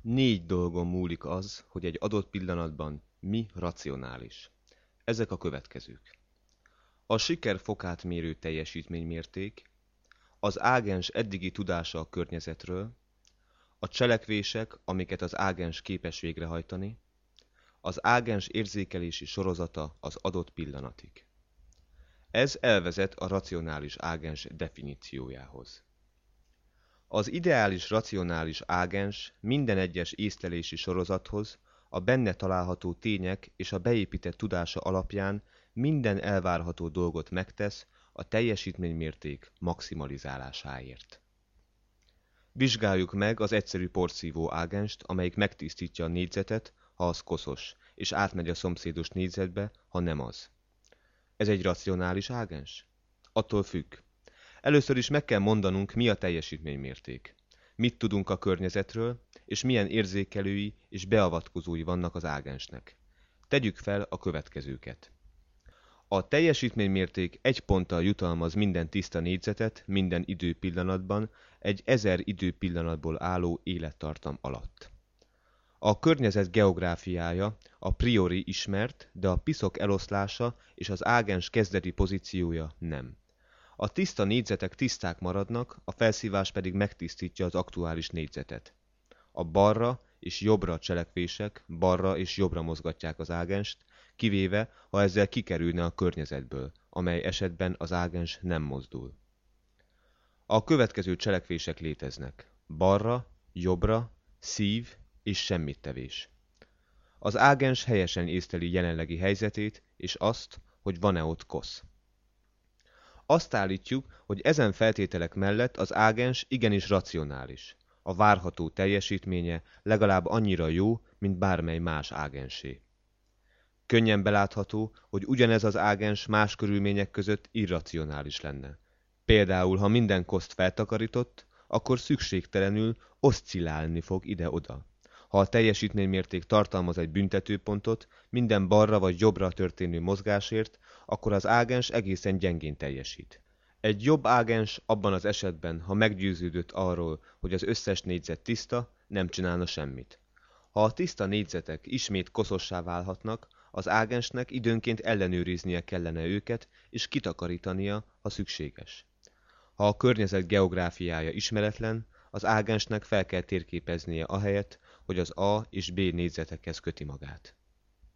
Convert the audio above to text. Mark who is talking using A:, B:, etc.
A: 4 dolgon múlik az, hogy egy adott pillanatban mi racionális. Ezek a következők. A siker fokát mérő teljesítménymérték, az ágens eddigi tudása a környezetről, a cselekvések, amiket az ágens képes végrehajtani, az ágens érzékelési sorozata az adott pillanatig. Ez elvezet a racionális ágens definíciójához. Az ideális racionális ágens minden egyes észlelési sorozathoz a benne található tények és a beépített tudása alapján minden elvárható dolgot megtesz a teljesítménymérték maximalizálásáért. Vizsgáljuk meg az egyszerű porszívó ágenst, amelyik megtisztítja a négyzetet, ha az koszos, és átmegy a szomszédos négyzetbe, ha nem az. Ez egy racionális ágens? Attól függ. Először is meg kell mondanunk, mi a teljesítménymérték. Mit tudunk a környezetről, és milyen érzékelői és beavatkozói vannak az ágensnek. Tegyük fel a következőket. A teljesítménymérték 1 ponttal jutalmaz minden tiszta négyzetet minden időpillanatban egy 1000 időpillanatból álló élettartam alatt. A környezet geográfiája a priori ismert, de a piszok eloszlása és az ágens kezdeti pozíciója nem. A tiszta négyzetek tiszták maradnak, a felszívás pedig megtisztítja az aktuális négyzetet. A balra és jobbra cselekvések balra és jobbra mozgatják az ágenst, kivéve, ha ezzel kikerülne a környezetből, amely esetben az ágens nem mozdul. A következő cselekvések léteznek. Balra, jobbra, szív és semmittevés. Az ágens helyesen észleli jelenlegi helyzetét, és azt, hogy van-e ott kosz. Azt állítjuk, hogy ezen feltételek mellett az ágens igenis racionális. A várható teljesítménye legalább annyira jó, mint bármely más ágensé. Könnyen belátható, hogy ugyanez az ágens más körülmények között irracionális lenne. Például, ha minden koszt feltakarított, akkor szükségtelenül oszcillálni fog ide-oda. Ha a teljesítménymérték tartalmaz egy büntetőpontot, minden balra vagy jobbra történő mozgásért, akkor az ágens egészen gyengén teljesít. Egy jobb ágens abban az esetben, ha meggyőződött arról, hogy az összes négyzet tiszta, nem csinálna semmit. Ha a tiszta négyzetek ismét koszossá válhatnak, az ágensnek időnként ellenőriznie kellene őket, és kitakarítania, ha szükséges. Ha a környezet geográfiája ismeretlen, az ágensnek fel kell térképeznie ahelyett, hogy az A és B négyzetekhez köti magát.